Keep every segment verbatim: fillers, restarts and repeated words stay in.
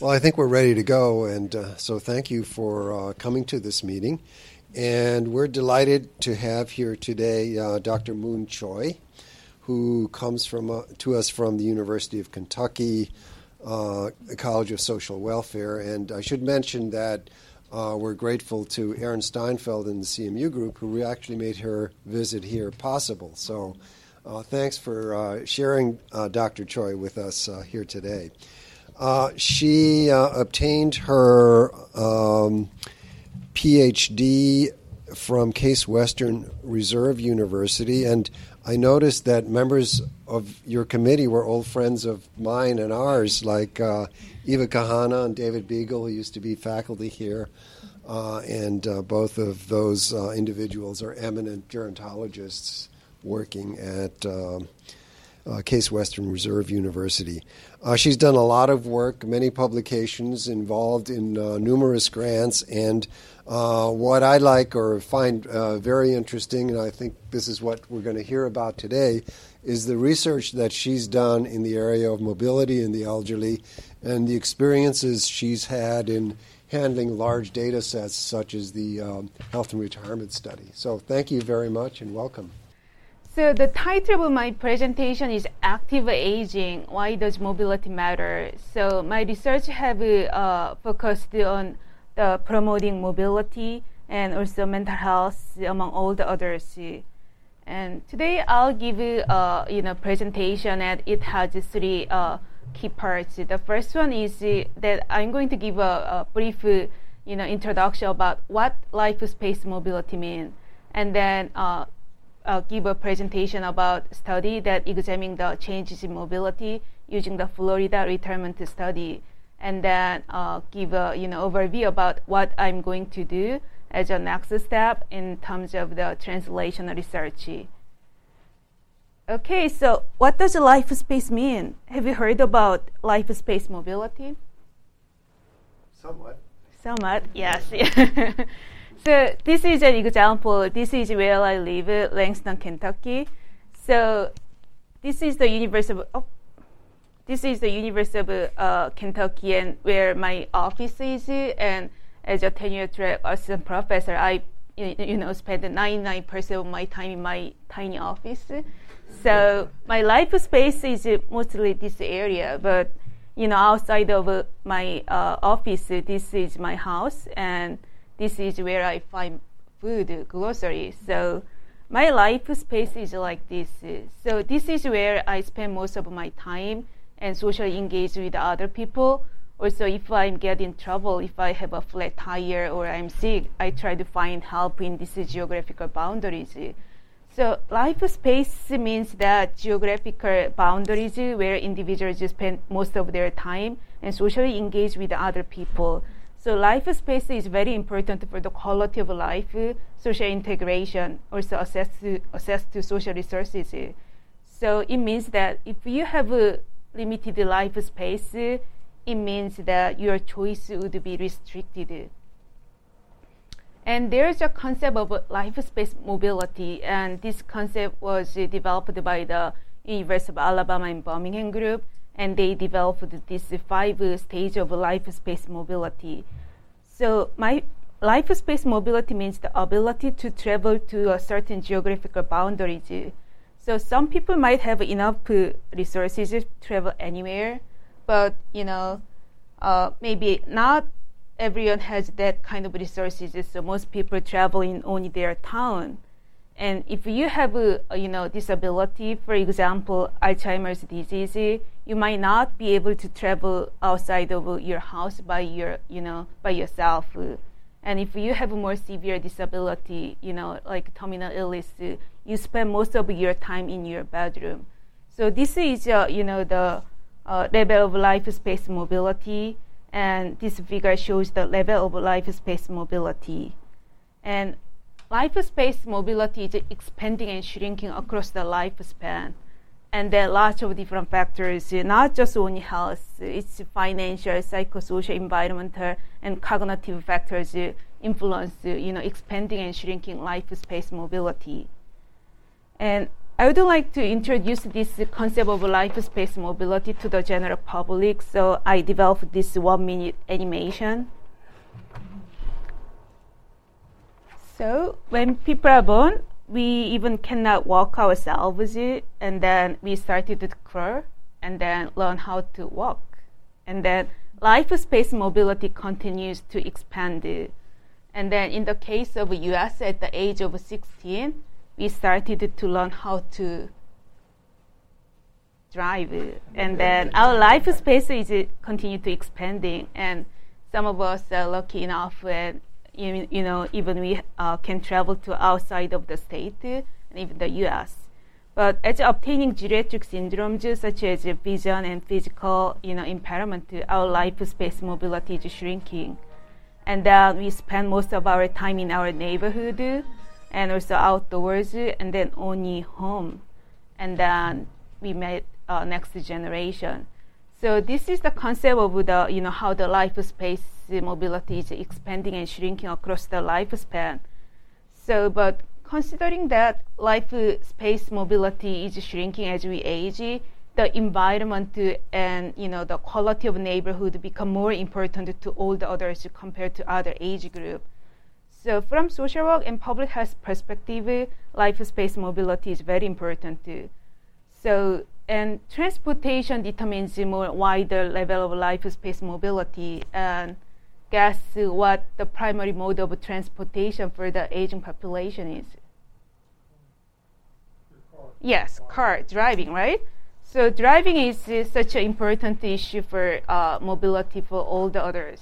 Well, I think we're ready to go, and uh, so thank you for uh, coming to this meeting. And we're delighted to have here today uh, Doctor Moon Choi, who comes from uh, to us from the University of Kentucky uh, College of Social Welfare. And I should mention that uh, we're grateful to Erin Steinfeld and the C M U group, who actually made her visit here possible. So uh, thanks for uh, sharing uh, Doctor Choi with us uh, here today. Uh, she uh, obtained her um, P H D from Case Western Reserve University, and I noticed that members of your committee were old friends of mine and ours, like uh, Eva Kahana and David Beagle, who used to be faculty here, uh, and uh, both of those uh, individuals are eminent gerontologists working at uh, uh, Case Western Reserve University. Uh, she's done a lot of work, many publications, involved in uh, numerous grants, and uh, what I like or find uh, very interesting, and I think this is what we're going to hear about today, is the research that she's done in the area of mobility in the elderly and the experiences she's had in handling large data sets such as the um, Health and Retirement Study. So thank you very much and welcome. So the title of my presentation is Active Aging, Why Does Mobility Matter? So my research have uh, focused on the promoting mobility and also mental health among all the others. And today I'll give you a you know, presentation, and it has three uh, key parts. The first one is uh, that I'm going to give a, a brief uh, you know, introduction about what life space mobility means, and then uh, Uh, give a presentation about study that examine the changes in mobility using the Florida retirement study, and then uh, give a you know overview about what I'm going to do as a next step in terms of the translational research. Okay, so what does life space mean? Have you heard about life space mobility? Somewhat. Somewhat, yes. So this is an example. This is where I live, Langston, Kentucky. So this is the University of oh, this is the University of uh, Kentucky, and where my office is. And as a tenure track assistant professor, I you, you know spend ninety-nine percent of my time in my tiny office. So my life space is mostly this area, but you know outside of uh, my uh, office, this is my house, and this is where I find food, groceries. So my life space is like this. So this is where I spend most of my time and socially engage with other people. Also, if I'm getting in trouble, if I have a flat tire or I'm sick, I try to find help in these geographical boundaries. So life space means that geographical boundaries where individuals spend most of their time and socially engage with other people. So life space is very important for the quality of life, social integration, also access to, access to social resources. So it means that if you have a limited life space, it means that your choice would be restricted. And there's a concept of life space mobility, and this concept was developed by the University of Alabama in Birmingham group, and they developed this five stage of life space mobility. So my life space mobility means the ability to travel to a certain geographical boundaries. So some people might have enough resources to travel anywhere, but you know, uh, maybe not everyone has that kind of resources. So most people travel in only their town. And if you have a, a you know disability, for example, Alzheimer's disease, you might not be able to travel outside of your house by your you know by yourself. And if you have a more severe disability, you know like terminal illness, you spend most of your time in your bedroom. So this is uh, you know the uh, level of life space mobility, and this figure shows the level of life space mobility. And life space mobility is expanding and shrinking across the lifespan. And there are lots of different factors, not just only health, it's financial, psychosocial, environmental, and cognitive factors influence, you know, expanding and shrinking life space mobility. And I would like to introduce this concept of life space mobility to the general public, so I developed this one-minute animation. So when people are born, we even cannot walk ourselves, and then we started to crawl, and then learn how to walk. And then life space mobility continues to expand. And then in the case of U S, at the age of sixteen, we started to learn how to drive. And then our life space is uh, continue to expanding. And some of us are lucky enough when, you, you know, even we uh, can travel to outside of the state and even the U S. But as obtaining geriatric syndromes such as vision and physical, you know, impairment, our life space mobility is shrinking. And then we spend most of our time in our neighborhood and also outdoors, and then only home. And then we met uh, next generation. So this is the concept of the, you know, how the life space mobility is expanding and shrinking across the lifespan. So, but considering that life space mobility is shrinking as we age, the environment and, you know, the quality of neighborhood become more important to all the others compared to other age group. So from social work and public health perspective, life space mobility is very important too. So, and transportation determines a more wider level of life space mobility, and guess what the primary mode of transportation for the aging population is? Car. Yes, car, driving, right? So driving is uh, such an important issue for uh, mobility for all the others.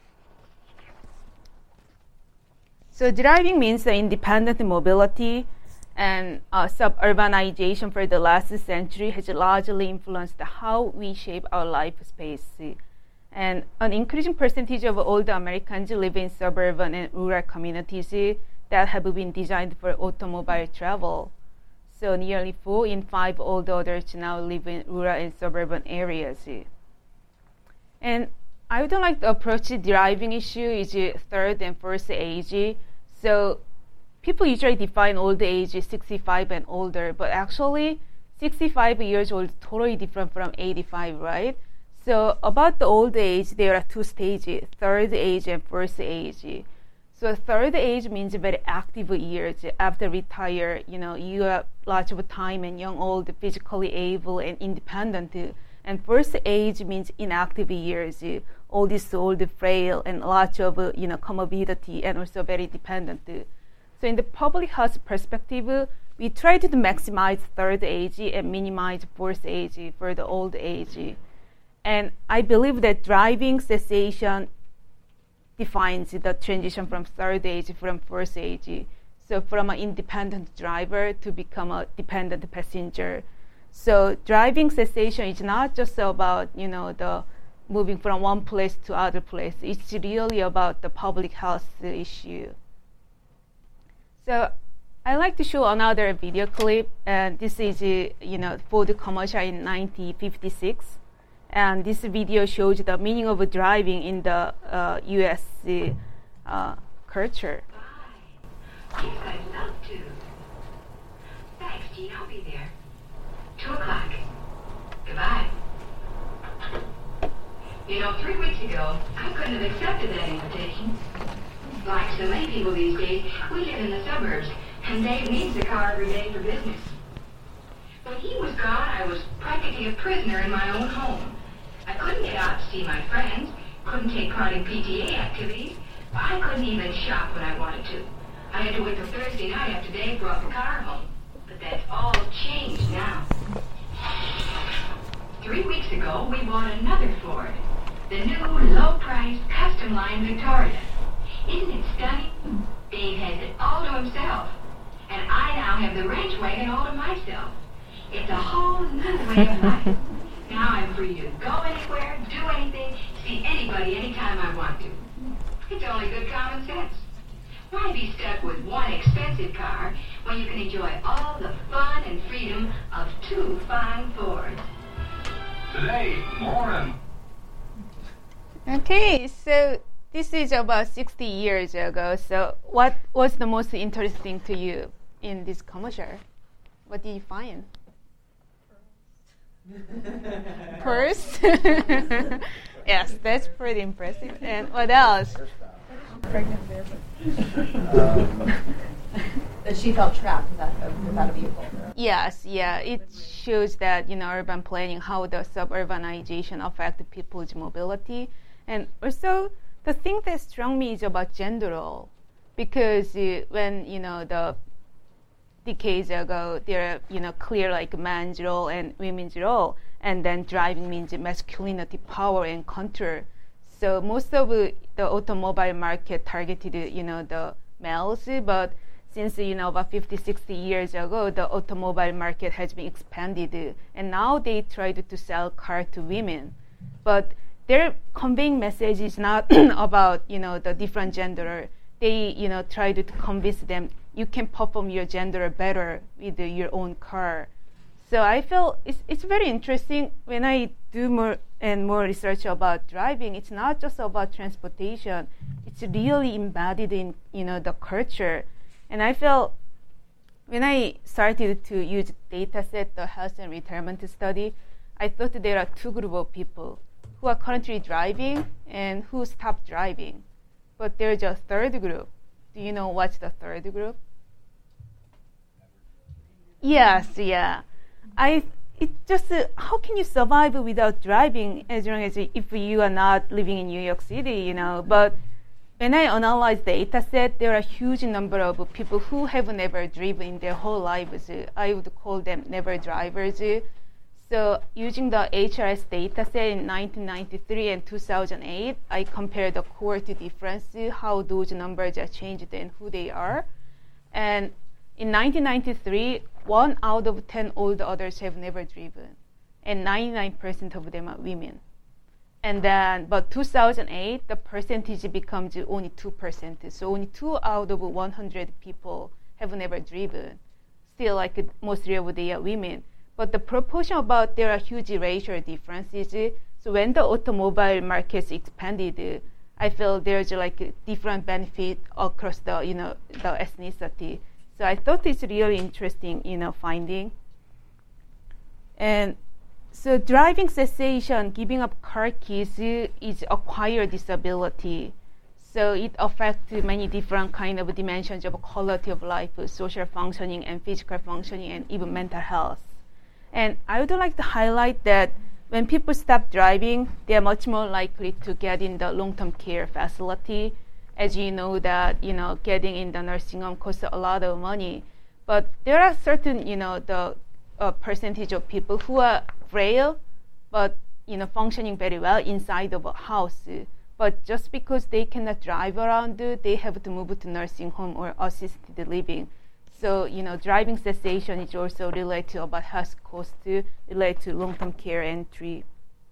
So driving means the independent mobility, and uh, suburbanization for the last century has largely influenced how we shape our life space. And an increasing percentage of older Americans live in suburban and rural communities that have been designed for automobile travel. So nearly four in five older adults now live in rural and suburban areas. And I would like to approach the driving issue is third and fourth age. So people usually define old age as sixty-five and older, but actually sixty-five years old is totally different from eighty-five, right? So about the old age, there are two stages, third age and fourth age. So third age means very active years. After retire, you know, you have lots of time and young, old, physically able and independent. And first age means inactive years, old is old, frail, and lots of, you know, comorbidity and also very dependent. So in the public health perspective, we try to maximize third age and minimize fourth age for the old age. And I believe that driving cessation defines the transition from third age from fourth age. So from an independent driver to become a dependent passenger. So driving cessation is not just about, you know, the moving from one place to other place. It's really about the public health issue. So I like to show another video clip, and this is, you know, Ford commercial in nineteen fifty-six. And this video shows the meaning of driving in the uh, U S uh, culture. Bye. Yes, I'd love to. Thanks, Gene. I'll be there. Two o'clock. Goodbye. You know, three weeks ago, I couldn't have accepted that invitation. Like so many people these days, we live in the suburbs, and Dave needs the car every day for business. When he was gone, I was practically a prisoner in my own home. I couldn't get out to see my friends, couldn't take part in P T A activities, I couldn't even shop when I wanted to. I had to wait till Thursday night after Dave brought the car home. But that's all changed now. Three weeks ago, we bought another Ford. The new, low-priced, custom-line Victoria. Isn't it stunning? Dave has it all to himself. And I now have the ranch wagon all to myself. It's a whole new way of life. Now I'm free to go anywhere, do anything, see anybody anytime I want to. It's only good common sense. Why be stuck with one expensive car when you can enjoy all the fun and freedom of two fine Fords? Today, more and... Okay, so this is about sixty years ago. So what was the most interesting to you in this commercial? What did you find? Purse. Yes, that's pretty impressive. And what else? Pregnant barefoot. Um, that she felt trapped without a, without a vehicle. Yes, yeah. It shows that, you know, urban planning, how the suburbanization affects people's mobility. And also, the thing that struck me is about gender role. Because uh, when, you know, the decades ago, there are, you know, clear like man's role and women's role. And then driving means masculinity, power, and control. So most of uh, the automobile market targeted, you know, the males, but since, you know, about fifty, sixty years ago, the automobile market has been expanded, and now they tried to sell car to women. But their conveying message is not about, you know, the different gender. They, you know, tried to convince them you can perform your gender better with uh, your own car. So I feel it's it's very interesting when I do more and more research about driving. It's not just about transportation. It's really embedded in, you know, the culture. And I feel when I started to use data set, the health and retirement study, I thought there are two groups of people who are currently driving and who stopped driving. But there's a third group. Do you know what's the third group? Yes, yeah. I it just uh, how can you survive without driving as long as if you are not living in New York City, you know? But when I analyze the data set, there are a huge number of people who have never driven in their whole lives. I would call them never drivers. So using the H R S data set in nineteen ninety-three and two thousand eight, I compared the cohort difference, how those numbers are changed and who they are. And in nineteen ninety-three, one out of ten older adults have never driven, and ninety-nine percent of them are women. And then, but two thousand eight, the percentage becomes only two percent. So only two out of one hundred people have never driven. Still, like mostly of they are women. But the proportion about there are huge racial differences. So when the automobile markets expanded, I feel there's like different benefit across the, you know, the ethnicity. So I thought it's really interesting, you know, finding. And so driving cessation, giving up car keys is acquired disability. So it affects many different kind of dimensions of quality of life, social functioning and physical functioning and even mental health. And I would like to highlight that when people stop driving, they are much more likely to get in the long-term care facility. As you know that, you know, getting in the nursing home costs a lot of money. But there are certain, you know, the uh, percentage of people who are frail, but, you know, functioning very well inside of a house. But just because they cannot drive around, they have to move to nursing home or assisted living. So, you know, driving cessation is also related to about health costs, related to long-term care entry.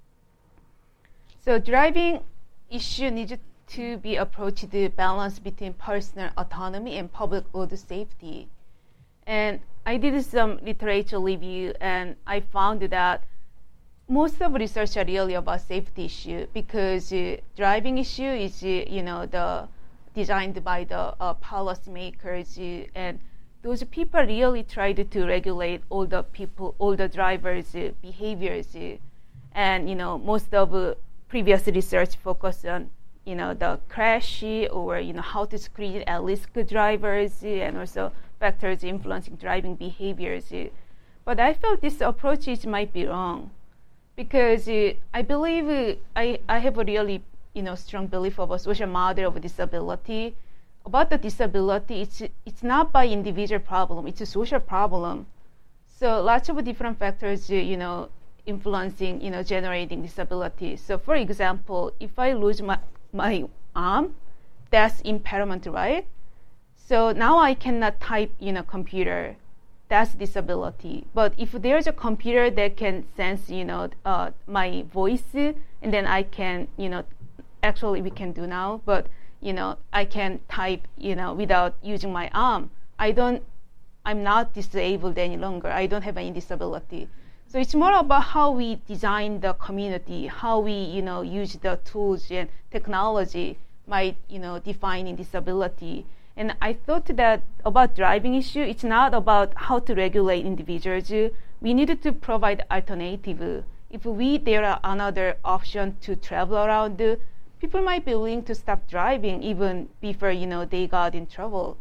So driving issue needs to be approached the balance between personal autonomy and public road safety. And I did some literature review, and I found that most of research are really about safety issue because uh, driving issue is, uh, you know, the designed by the uh, policymakers, uh, and those people really tried to regulate all the people, all the drivers' uh, behaviors, uh, and you know, most of uh, previous research focused on, you know, the crash or, you know, how to screen at-risk drivers and also factors influencing driving behaviors. But I felt this approach is, might be wrong because uh, I believe uh, I, I have a really, you know, strong belief of a social model of disability. About the disability, it's, it's not by individual problem, it's a social problem. So lots of different factors, uh, you know, influencing, you know, generating disability. So for example, if I lose my my arm, that's impairment, right? So now I cannot type in a computer. That's disability. But if there's a computer that can sense, you know, uh, my voice, and then I can, you know, actually we can do now, but, you know, I can type, you know, without using my arm. I don't, I'm not disabled any longer. I don't have any disability. So it's more about how we design the community, how we, you know, use the tools and technology might, you know, defining disability. And I thought that about driving issue, it's not about how to regulate individuals. We needed to provide alternative. If we there are another option to travel around, people might be willing to stop driving even before you know they got in trouble.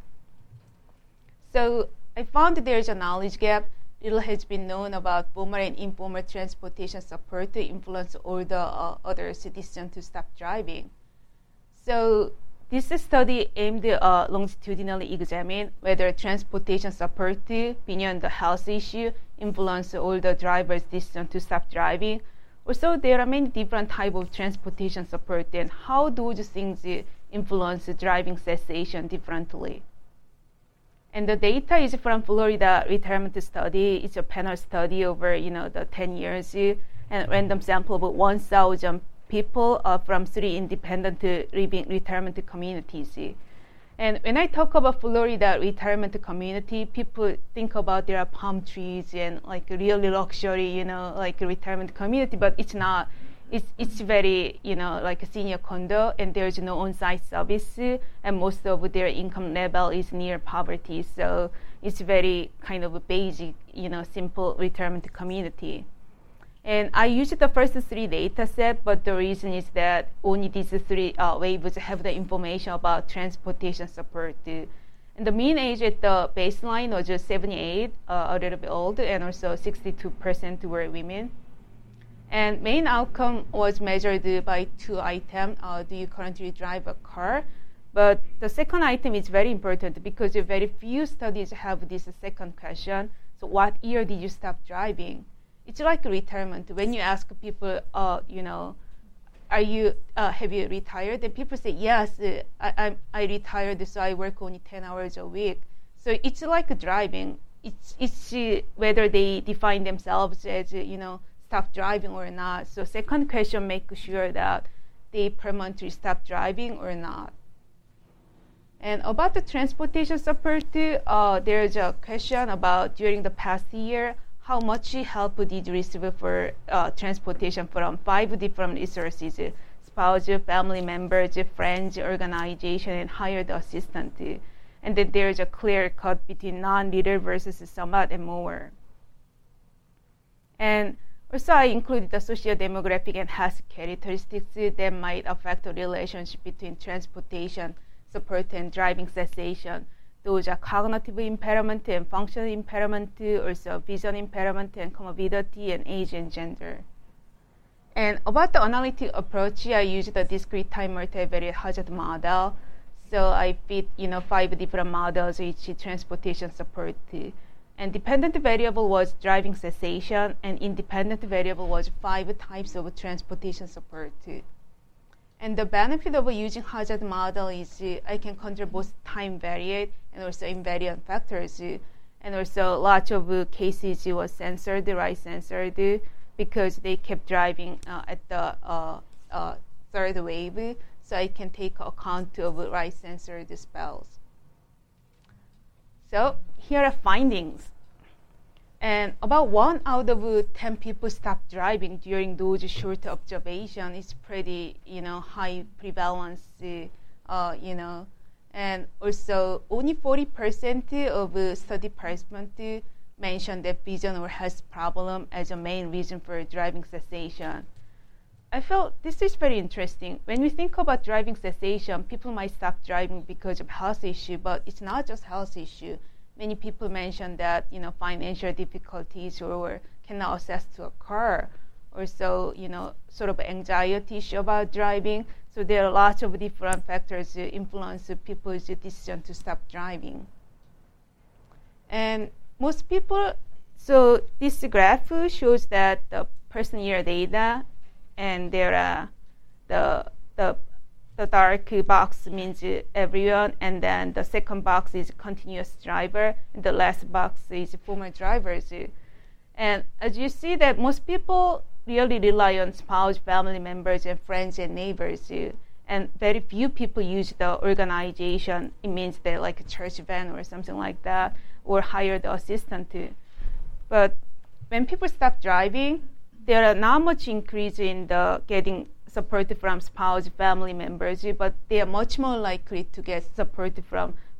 So I found that there's a knowledge gap. Little has been known about formal and informal transportation support to influence all the uh, other citizens to stop driving. So this study aimed to uh, longitudinally examine whether transportation support beyond the health issue influence all the drivers' decision to stop driving. Also, there are many different types of transportation support and how those things influence driving cessation differently. And the data is from Florida retirement study. It's a panel study over you know the ten years and random sample of one thousand people uh, from three independent living retirement communities. And when I talk about Florida retirement community, people think about there are palm trees and like really luxury, you know, like a retirement community, but it's not. It's it's very, you know, like a senior condo, and there's no on-site service, and most of their income level is near poverty. So it's very kind of a basic, you know, simple retirement community. And I used the first three data set, but the reason is that only these three uh, waves have the information about transportation support. And the mean age at the baseline was just seventy-eight, uh, a little bit old, and also sixty-two percent were women. And main outcome was measured by two items. Uh, do you currently drive a car? But the second item is very important because very few studies have this second question. So what year did you stop driving? It's like retirement. When you ask people, uh, you know, are you, uh, have you retired? And people say, yes, uh, I, I, I retired, so I work only ten hours a week. So it's like driving. It's, it's uh, whether they define themselves as, uh, you know, stop driving or not. So second question, make sure that they permanently stop driving or not. And about the transportation support, uh, there's a question about during the past year, how much help did you receive for uh, transportation from five different resources, spouse, family members, friends, organization, and hired assistant. And then there's a clear cut between non-leader versus somewhat and more. And also, I included the socio-demographic and health characteristics that might affect the relationship between transportation support and driving cessation. Those are cognitive impairment and functional impairment, also vision impairment and comorbidity and age and gender. And about the analytic approach, I used the discrete time multivariate hazard model. So I fit, you know, five different models each transportation support. And dependent variable was driving cessation, and independent variable was five types of transportation support. And the benefit of using hazard model is uh, I can control both time variate and also invariant factors. Uh, and also lots of uh, cases was censored, right censored, because they kept driving uh, at the uh, uh, third wave. So I can take account of right censored spells. So here are findings. And about one out of ten people stopped driving during those short observations. It's pretty, you know, high prevalence, uh, you know. And also only forty percent of study participants mentioned that vision or health problem as a main reason for driving cessation. I felt this is very interesting. When we think about driving cessation, people might stop driving because of health issue, but it's not just health issue. Many people mention that, you know, financial difficulties or cannot access to a car, or so, you know, sort of anxiety issue about driving. So there are lots of different factors that influence people's decision to stop driving. And most people, so this graph shows that the person year data, and there are the the The dark box means everyone, and then the second box is continuous driver, and the last box is former drivers. And as you see that most people really rely on spouse, family members, and friends and neighbors, and very few people use the organization. It means that like a church van or something like that, or hire the assistant. But when people stop driving, there are not much increase in the getting support from spouse, family members, but they are much more likely to get support from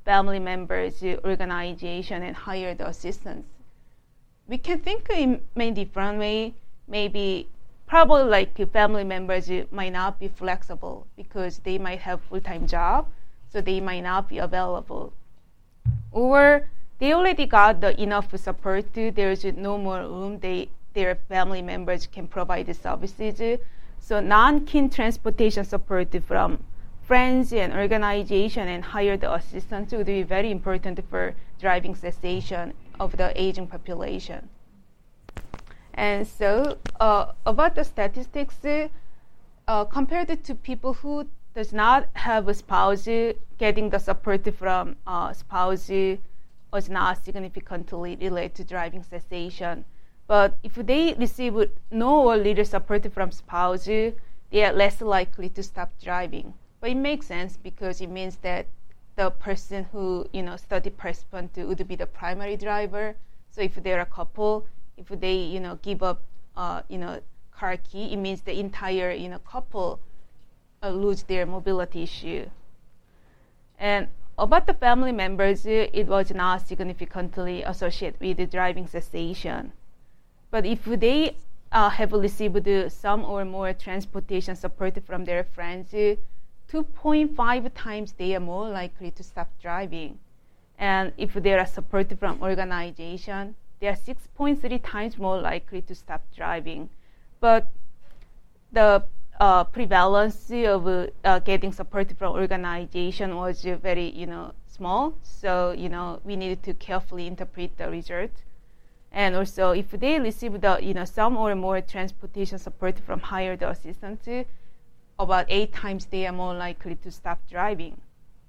family members' organization and hire the assistants. We can think in many different ways. Maybe probably like family members might not be flexible because they might have full-time job, so they might not be available. Or they already got the enough support. There's no more room. They their family members can provide the services. So non-kin transportation support from friends and organization and hired assistants would be very important for driving cessation of the aging population. And so uh, about the statistics, uh, compared to people who does not have a spouse, getting the support from uh, spouse was not significantly related to driving cessation. But if they receive no or little support from spouse, they are less likely to stop driving. But it makes sense because it means that the person who, you know, thirty percent would be the primary driver. So if they're a couple, if they, you know, give up, uh, you know, car key, it means the entire, you know, couple uh, lose their mobility issue. And about the family members, it was not significantly associated with the driving cessation. But if they uh, have received some or more transportation support from their friends, two point five times they are more likely to stop driving. And if there are support from organization, they are six point three times more likely to stop driving. But the uh, prevalence of uh, getting support from organization was very, you know, small. So, you know, we needed to carefully interpret the result. And also, if they receive the, you know, some or more transportation support from hired assistants, about eight times they are more likely to stop driving.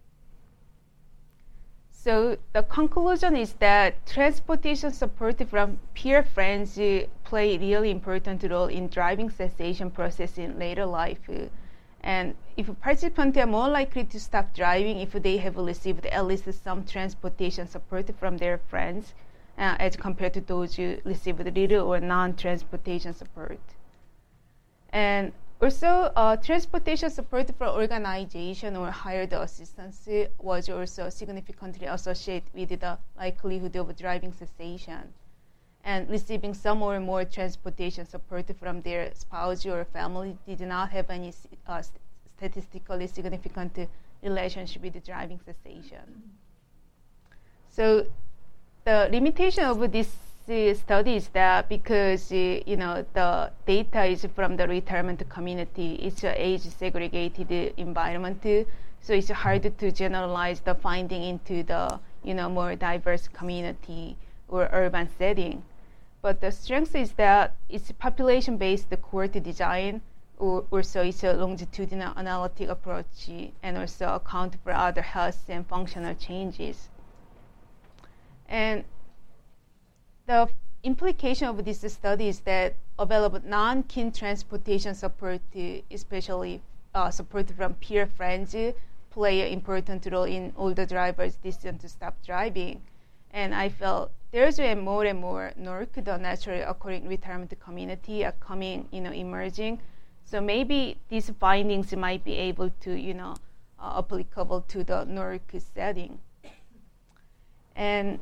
So the conclusion is that transportation support from peer friends play a really important role in driving cessation process in later life. And if participants are more likely to stop driving if they have received at least some transportation support from their friends, Uh, as compared to those who received little or non-transportation support. And also, uh, transportation support for organization or hired assistance was also significantly associated with the likelihood of driving cessation. And receiving some or more transportation support from their spouse or family did not have any uh, statistically significant relationship with driving cessation. So, the limitation of this uh, study is that because uh, you know the data is from the retirement community, it's an age-segregated environment, so it's hard to generalize the finding into the you know more diverse community or urban setting. But the strength is that it's population-based cohort design, or also it's a longitudinal analytic approach, and also account for other health and functional changes. And the implication of this study is that available non-kin transportation support, especially uh, support from peer friends, play an important role in older drivers' decision to stop driving. And I felt there's a more and more N O R C, the naturally occurring retirement community, are coming, you know, emerging. So maybe these findings might be able to, you know, uh, applicable to the N O R C setting. And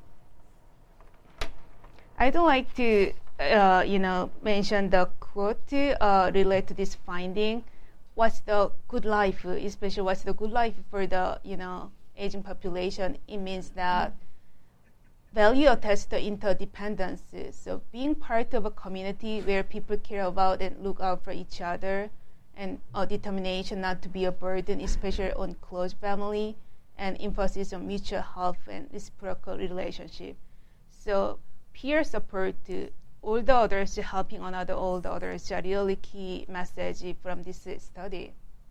I'd like to, uh, you know, mention the quote uh, related to this finding. What's the good life, especially what's the good life for the, you know, aging population? It means that value attached to interdependence. So being part of a community where people care about and look out for each other, and a determination not to be a burden, especially on close family, and emphasis on mutual help and reciprocal relationship. So peer support, uh, all the others helping another, all the others are really key message from this uh, study.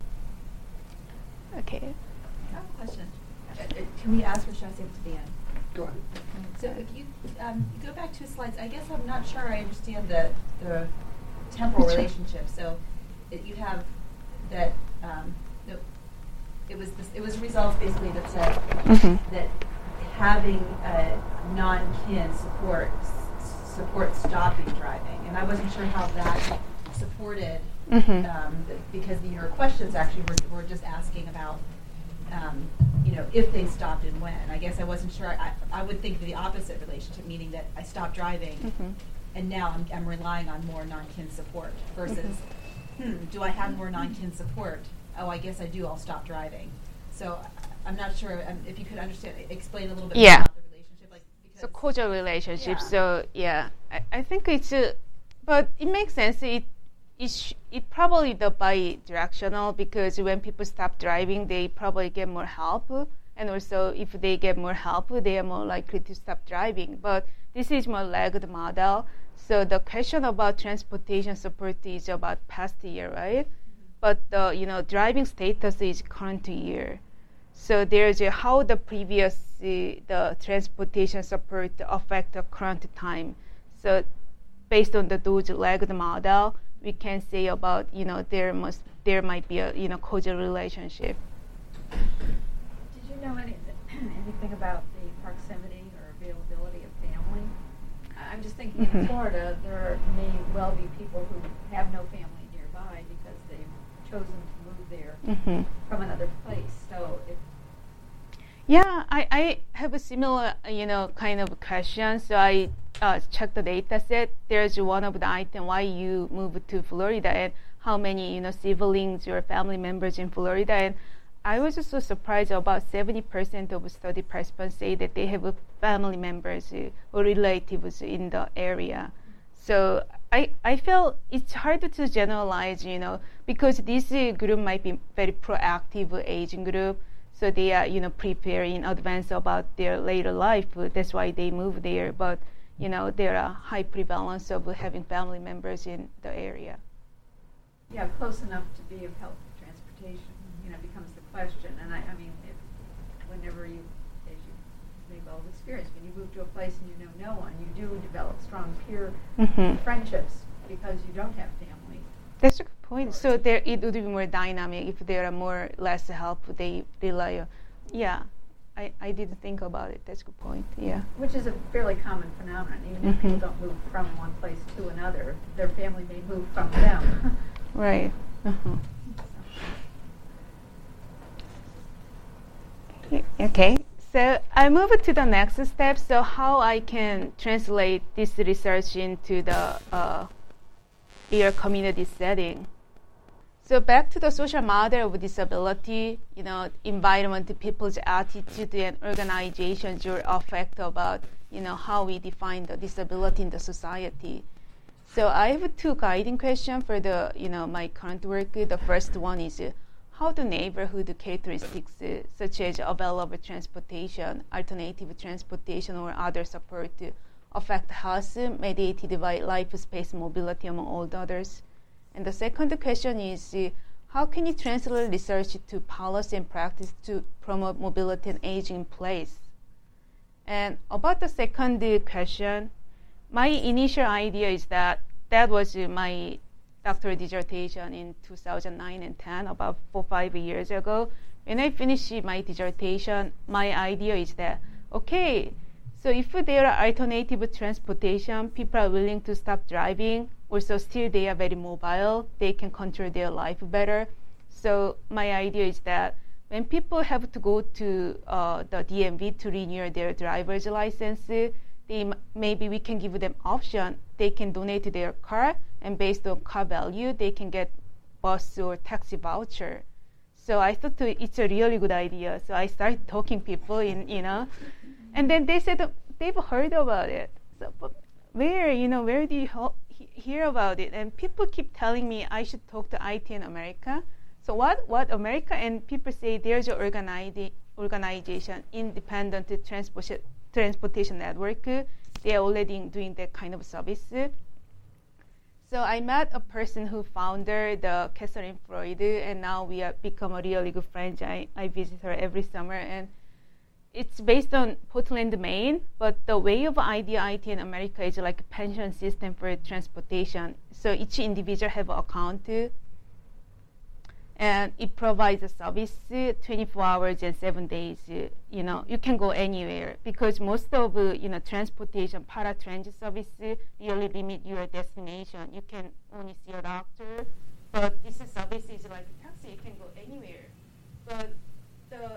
Okay. I have a question. Uh, uh, can we ask, or should I save it to the end? Go ahead. So if you, um, you go back two slides, I guess I'm not sure I understand the, the temporal Sure. relationship. So it, you have that, um, no, it was this, it was results basically that said Mm-hmm. that having uh, non-kin support s- support stopping driving, and I wasn't sure how that supported Mm-hmm. um, th- because the, your questions actually were, were just asking about um, you know, if they stopped and when. I guess I wasn't sure. I, I would think of the opposite relationship, meaning that I stopped driving, Mm-hmm. and now I'm, I'm relying on more non-kin support versus, Mm-hmm. hmm, do I have more non-kin support? Oh, I guess I do. I'll stop driving. So I, I'm not sure um, if you could understand, explain a little bit Yeah. more about the relationship. Like, because So causal relationship. Yeah. So yeah, I, I think it's, uh, but it makes sense. It it, sh- it probably the bi-directional, because when people stop driving, they probably get more help, and also if they get more help, they are more likely to stop driving. But this is more lagged model. So the question about transportation support is about past year, right? But the you know driving status is current year. So there's a how the previous uh, the transportation support affect the current time. So based on the those lagged model, we can say about you know there must there might be a you know causal relationship. Did you know any, anything about the proximity or availability of family? I'm just thinking Mhm. in Florida, there may well be people who have no family nearby because they've chosen to move there Mm-hmm. from another place. So if Yeah, I, I have a similar, uh, you know, kind of question. So I uh, checked the data set. There's one of the item why you moved to Florida and how many, you know, siblings or family members in Florida. And I was so surprised about seventy percent of study participants say that they have uh, family members uh, or relatives in the area. So I, I feel it's hard to generalize, you know, because this uh, group might be very proactive aging group. So they are, you know, preparing in advance about their later life. That's why they move there. But, you know, there are high prevalence of having family members in the area. yeah, close enough to be of help with transportation, you know, becomes the question. And I, I mean, if, whenever you, as you may well have experienced, when you move to a place and you know no one, you do develop strong peer Mm-hmm. friendships because you don't have family. That's a good point. So there, it would be more dynamic if there are more less help. They rely on. Yeah, I, I didn't think about it. That's a good point. Yeah. Which is a fairly common phenomenon. Even if Mhm. people don't move from one place to another, their family may move from them. Right. Uh-huh. Okay. So I move to the next step. So how I can translate this research into the uh, real community setting. So back to the social model of disability, you know, environment, people's attitude and organizations will affect about, you know, how we define the disability in the society. So I have two guiding questions for the, you know, my current work. The first one is uh, how do neighborhood characteristics uh, such as available transportation, alternative transportation, or other support uh, affect health mediated by life space mobility among all the others? And the second question is, uh, how can you translate research to policy and practice to promote mobility and aging in place? And about the second uh, question, my initial idea is that that was uh, my doctoral dissertation in two thousand nine and ten, about four, five years ago. When I finished my dissertation, my idea is that, okay, so if there are alternative transportation, people are willing to stop driving. Also, still they are very mobile. They can control their life better. So my idea is that when people have to go to uh, the D M V to renew their driver's license, they m- maybe we can give them option. They can donate their car, and based on car value, they can get bus or taxi voucher. So I thought it's a really good idea. So I started talking people in, you know, and then they said they've heard about it. So, but where, you know, where do you ho- he- hear about it? And people keep telling me I should talk to I T in America. So what, what America? And people say there's an organi- organization, Independent Transportation Transportation Network. They are already doing that kind of service. So I met a person who founded the Catherine Freud, and now we have become a really good friends. I, I visit her every summer, and it's based on Portland, Maine, but the way of I D I T in America is like a pension system for transportation. So each individual have an account, and it provides a service twenty-four hours and seven days. You know, you can go anywhere because most of uh, you know transportation, paratransit service really limit your destination. You can only see a doctor, but this service is like a taxi. You can go anywhere. But the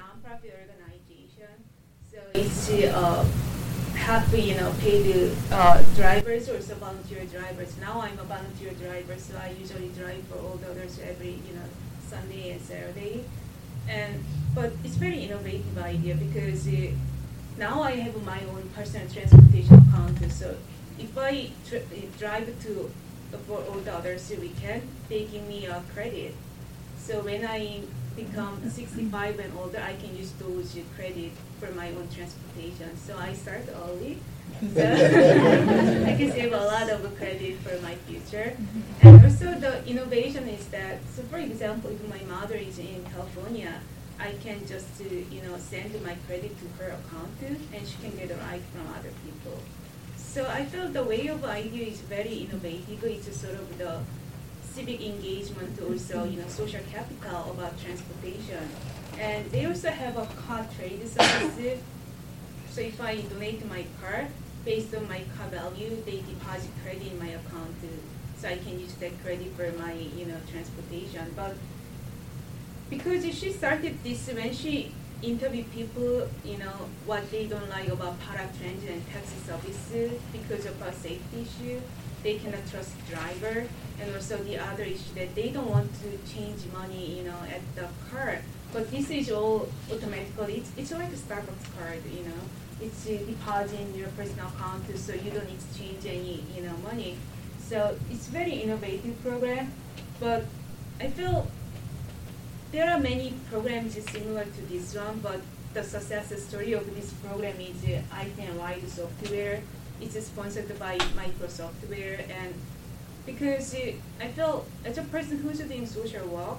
nonprofit organization. So it's uh, have you know paid uh, drivers or so volunteer drivers. Now I'm a volunteer driver, so I usually drive for all the others every you know Sunday and Saturday. And but it's very innovative idea because uh, now I have my own personal transportation account. So if I tr- drive to uh, for all the others weekend, they give me a credit. So when I become sixty-five and older, I can use those credit for my own transportation. So I start early. So I can save a lot of credit for my future. And also the innovation is that, so for example, if my mother is in California, I can just uh, you know send my credit to her account and she can get a ride from other people. So I feel the way of idea is very innovative. It's a sort of the civic engagement, also you know social capital about transportation. And they also have a car trade service. So if I donate my car, based on my car value, they deposit credit in my account, so I can use that credit for my you know transportation. But because she started this when she interviewed people, you know what they don't like about paratransit and taxi service because of a safety issue, they cannot trust driver, and also the other issue that they don't want to change money, you know, at the car. But this is all automatically. It's, it's like a Starbucks card, you know. It's uh, deposit in your personal account, so you don't need to change any, you know, money. So it's very innovative program, but I feel there are many programs similar to this one, but the success story of this program is uh, I T and Ride software. It's sponsored by Microsoft, and because uh, I feel as a person who's doing social work,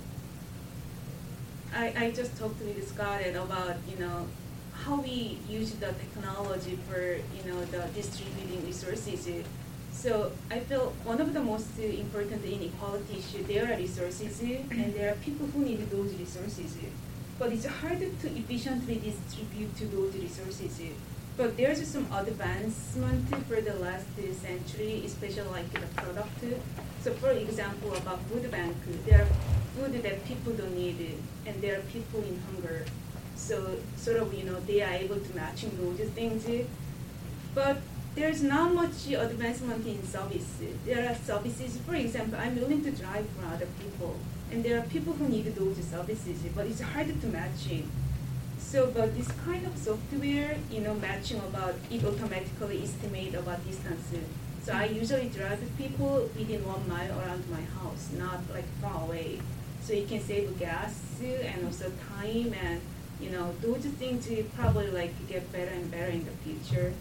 I, I just talked with Scarlett about you know how we use the technology for you know the distributing resources. So I feel one of the most uh, important inequality issue, there are resources and there are people who need those resources, but it's hard to efficiently distribute to those resources. But there's some advancement for the last century, especially like the product. So for example, about food bank, there are food that people don't need, and there are people in hunger. So sort of, you know, they are able to match those things. But there's not much advancement in service. There are services, for example, I'm willing to drive for other people, and there are people who need those services, but it's hard to match it. So, but this kind of software, you know, matching about, it automatically estimate about distance. So I usually drive people within one mile around my house, not like far away. So you can save gas and also time, and, you know, those things will probably like get better and better in the future.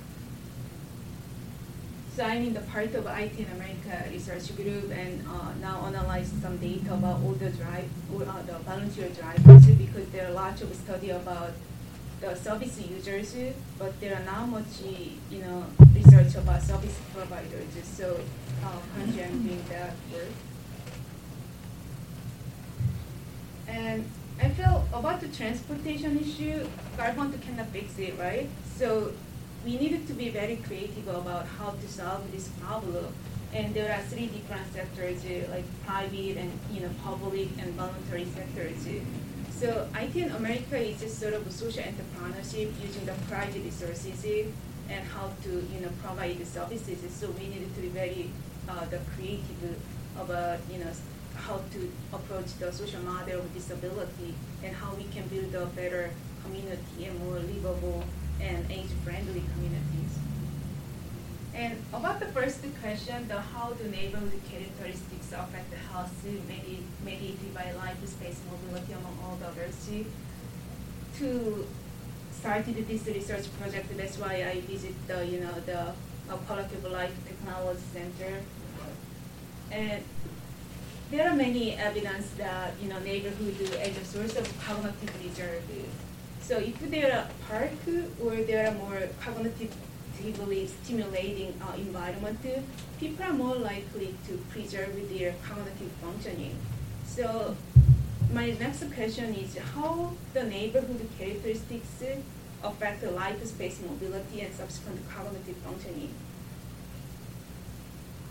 So I'm in the part of I T in America research group, and uh, now analyze some data about all the drive, or, uh, the volunteer drivers, because there are lots of study about the service users, but there are not much, you know, research about service providers. So uh, currently I'm doing that work. And I feel about the transportation issue, government cannot fix it, right? So we needed to be very creative about how to solve this problem. And there are three different sectors, uh, like private and you know public and voluntary sectors. So I think America is just sort of a social entrepreneurship using the private resources and how to you know provide the services. So we needed to be very uh, the creative about you know how to approach the social model of disability and how we can build a better community and more livable and age-friendly communities. And about the first question, the how do neighborhood characteristics affect the health medi- mediated by life, space, mobility, among all the others. To start this research project, that's why I visit the you know the uh, Quality of Life Technology Center. And there are many evidence that you know neighborhood as a source of cognitive reserve. So if there are park or there are more cognitively stimulating uh, environment, people are more likely to preserve their cognitive functioning. So my next question is how the neighborhood characteristics affect the life space mobility and subsequent cognitive functioning.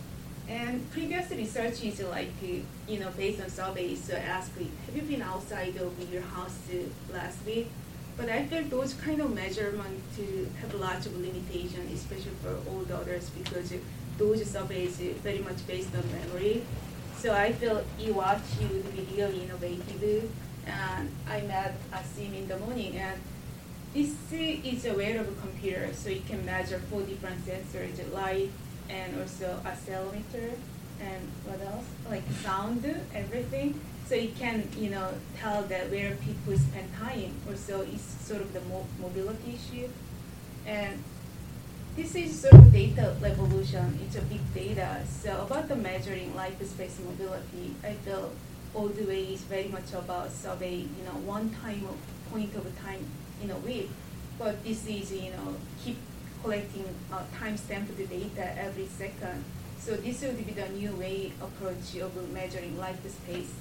And previous research is like, uh, you know, based on surveys, uh, ask, have you been outside of your house uh, last week? But I feel those kind of measurements uh, have lots of limitations, especially for old adults, because uh, those surveys are very much based on memory. So I feel eWatch would be really innovative. And I met Asim in the morning, and this is a wearable computer, so it can measure four different sensors, light, and also accelerometer, and what else? Like sound, everything. So it can, you know, tell that where people spend time. Also, it's sort of the mo- mobility issue. And this is sort of data revolution. It's a big data. So about the measuring life space mobility, I feel all the way is very much about survey, you know, one time of point of time in a week. But this is, you know, keep collecting uh, time-stamped data every second. So this would be the new way approach of measuring life space.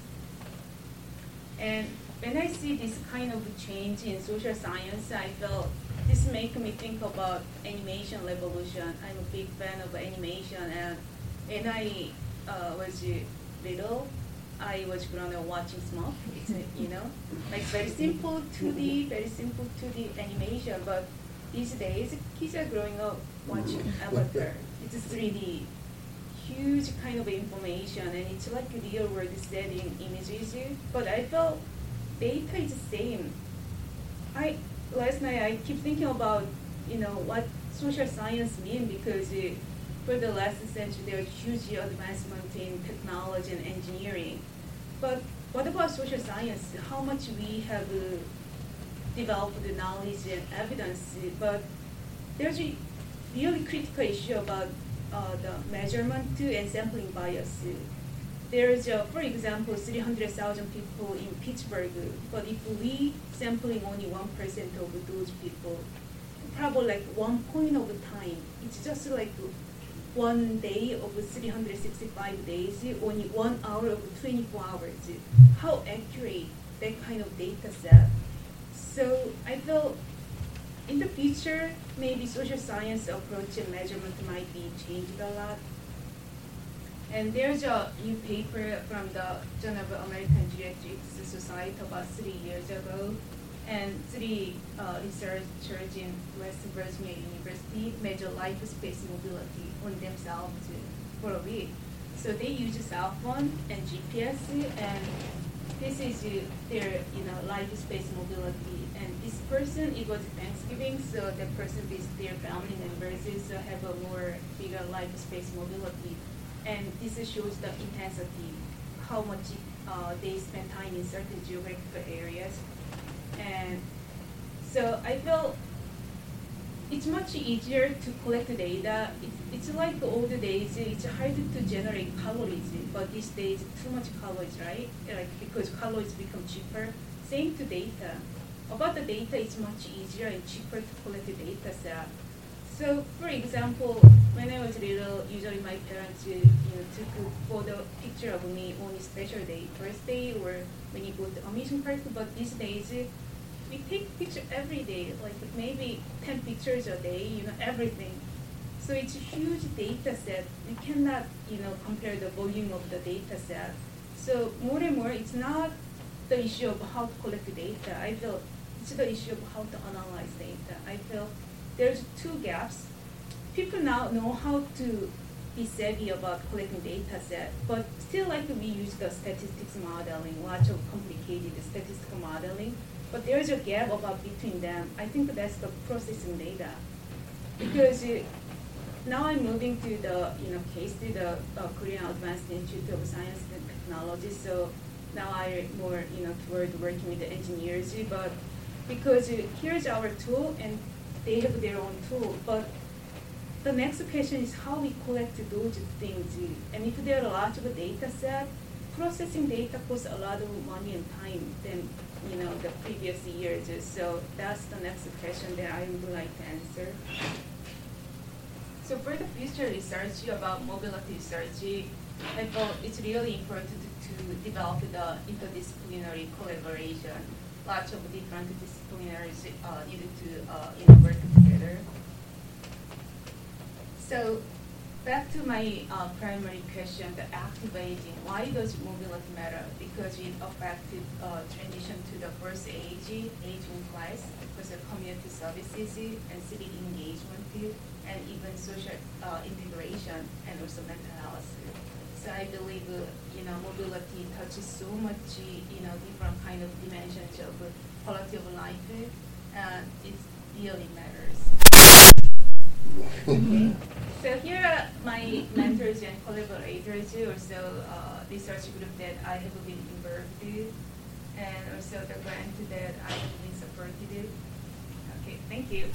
And when I see this kind of change in social science, I feel this makes me think about animation revolution. I'm a big fan of animation, and when I uh, was little, I was grown up watching Smurf. It's a, you know, like very simple two D, very simple two D animation. But these days, kids are growing up watching Avatar. It's three D, huge kind of information, and it's like real world setting images. But I felt data is the same. I last night I keep thinking about, you know, what social science means, because uh, for the last century there was huge advancement in technology and engineering. But what about social science? How much we have uh, developed the knowledge and evidence, uh, but there's a really critical issue about uh, the measurement too and sampling bias. There's, uh, for example, three hundred thousand people in Pittsburgh, but if we sampling only one percent of those people, probably like one point of time, it's just like one day of three hundred sixty-five days, only one hour of twenty-four hours. How accurate that kind of data set? So I feel in the future, maybe social science approach and measurement might be changed a lot. And there's a new paper from the Journal of American Geriatrics Society about three years ago, and three uh, researchers in West Virginia University measure life space mobility on themselves for a week. So they use a cell phone and G P S, and this is uh, their, you know, life space mobility. And this person, it was Thanksgiving, so the person visits their family members, so have a more bigger life space mobility. And this shows the intensity, how much uh, they spend time in certain geographical areas. And so I feel it's much easier to collect data. It's, it's like the old days, it's hard to generate calories, but these days too much calories, right? Like because calories become cheaper. Same to data. About the data, it's much easier and cheaper to collect the data set. So, for example, when I was little, usually my parents, you know, took a photo picture of me on a special day, birthday, or when you go to amusement park. But these days, we take picture every day, like maybe ten pictures a day, you know, everything. So it's a huge data set. We cannot, you know, compare the volume of the data set. So more and more, it's not the issue of how to collect data. I feel it's the issue of how to analyze data. I feel there's two gaps. People now know how to be savvy about collecting data set, but still like we use the statistics modeling, lots of complicated statistical modeling, but there's a gap about between them. I think that's the processing data. Because uh, now I'm moving to the, you know, case to the uh, Korean Advanced Institute of Science and Technology, so now I'm more, you know, toward working with the engineers, but because uh, here's our tool and they have their own tool, but the next question is how we collect those things. And if there are a lot of data set, processing data costs a lot of money and time than, you know, the previous years. So that's the next question that I would like to answer. So for the future research about mobility research, I thought it's really important to, to develop the interdisciplinary collaboration. Lots of different disciplinaries uh, needed to uh, you know, work together. So back to my uh, primary question, the active aging. Why does mobility matter? Because it affected uh, transition to the first age, aging class, because of community services and civic engagement, and even social uh, integration, and also mental health. So I believe, uh, you know, mobility touches so much, you know, different kind of dimensions of uh, quality of life, and it really matters. Okay. So here are my mentors and collaborators, also uh, research group that I have been involved in, and also the grant that I have been supported. Okay, thank you.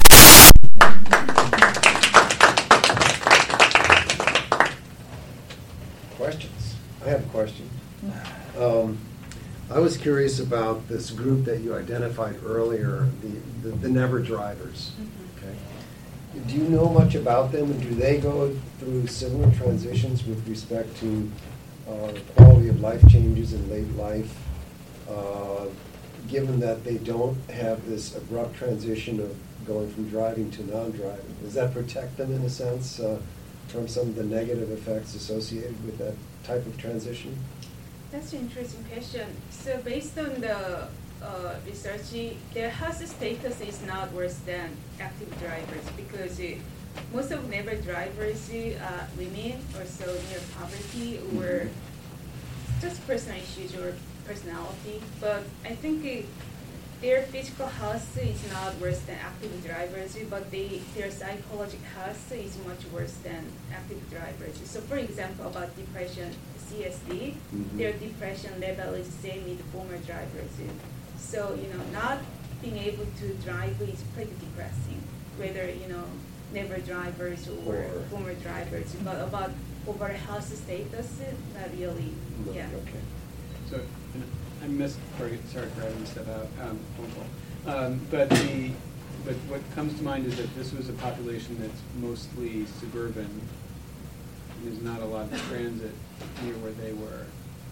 Questions? I have a question. Um, I was curious about this group that you identified earlier, the, the, the Never Drivers. Mm-hmm. Okay. Do you know much about them, and do they go through similar transitions with respect to uh, quality of life changes in late life, uh, given that they don't have this abrupt transition of going from driving to non-driving? Does that protect them in a sense uh, from some of the negative effects associated with that type of transition? That's an interesting question. So based on the uh, research, their health status is not worse than active drivers, because uh, most of never drivers are women, or so near poverty, or just personal issues or personality. But I think uh, their physical health is not worse than active drivers, but they, their psychological health is much worse than active drivers. So for example, about depression, C S D, Mm-hmm. their depression level is the same with former drivers. So, you know, not being able to drive is pretty depressing, whether, you know, never drivers or, Or- former drivers. But about overall health status, not really, yeah. Okay. So, and I missed, sorry sorry for having to step out, um, phone call. Um, but the, but what comes to mind is that this was a population that's mostly suburban. And there's not a lot of transit near where they were.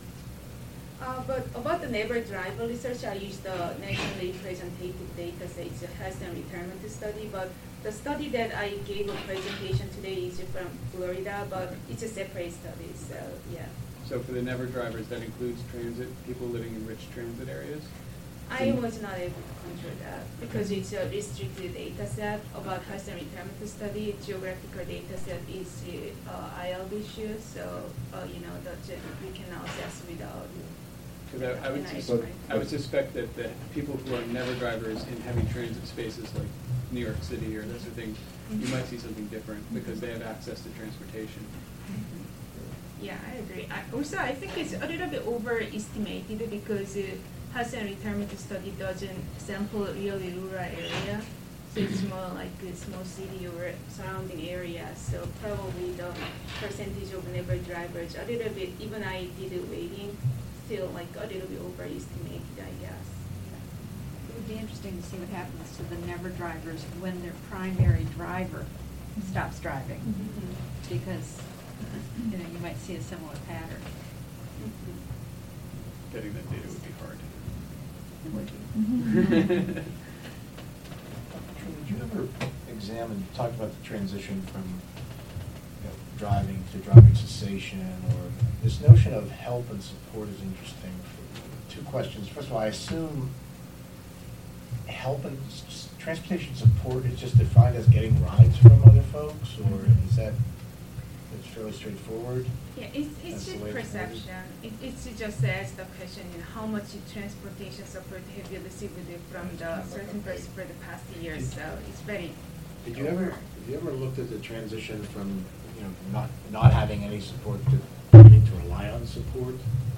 Uh, but about the never driver research, I used the nationally representative data set, it's a health and retirement study, but the study that I gave a presentation today is from Florida, but it's a separate study, so yeah. So for the never drivers, that includes transit, people living in rich transit areas? I was not able to control that because it's a restricted data set about health and retirement study. Geographical data set is uh, I L issue, so uh, you know that we cannot assess without. Because I, I would N I H, sus- right? I would suspect that the people who are never drivers in heavy transit spaces like New York City or those sort of things, you might see something different because they have access to transportation. Yeah, I agree. I, also, I think it's a little bit overestimated because uh, health and retirement study doesn't sample really rural area. So it's more like a small city or surrounding area. So probably the percentage of never drivers a little bit, even I did a weighting, still like a little bit overestimated, I guess. It would be interesting to see what happens to the never drivers when their primary driver stops driving, Mm-hmm. because you know you might see a similar pattern. Mm-hmm. Getting that data would be hard. It would be. Did you ever examine, you talked about the transition from you know, driving to driving cessation, or this notion of help and support is interesting. Two questions. First of all, I assume help and s- transportation support is just defined as getting rides from other folks, or is that it's fairly straightforward? Yeah, it's, it's That's the just way it's perception. It, it's just ask the question, you know, how much transportation support have you received from the certain person for the past years? So it's very. Did you ever, have you ever looked at the transition from, you know, not, not having any support to beginning to rely on support?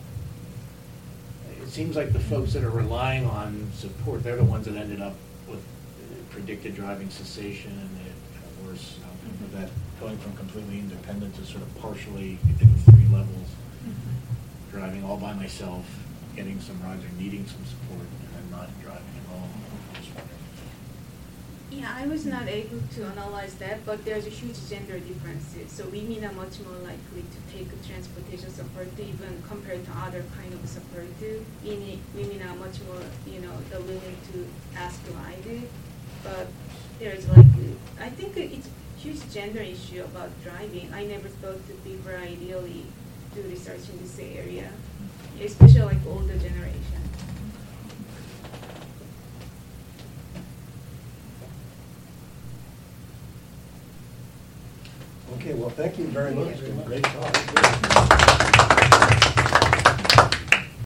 It seems like the folks that are relying on support, they're the ones that ended up with predicted driving cessation and the kind of worse outcome of that, going from completely independent to sort of partially, I think of three levels, driving all by myself, getting some rides or needing some support, and then not driving at all. I was wondering. Yeah, I was not able to analyze that, but there's a huge gender differences. So women are much more likely to take transportation support even compared to other kind of support. Women, women are much more, you know, they're willing to ask to ride. But there's like, I think it's huge gender issue about driving. I never thought that people ideally do research in this area, especially like older generation. Okay, well, thank you very much. Great talk.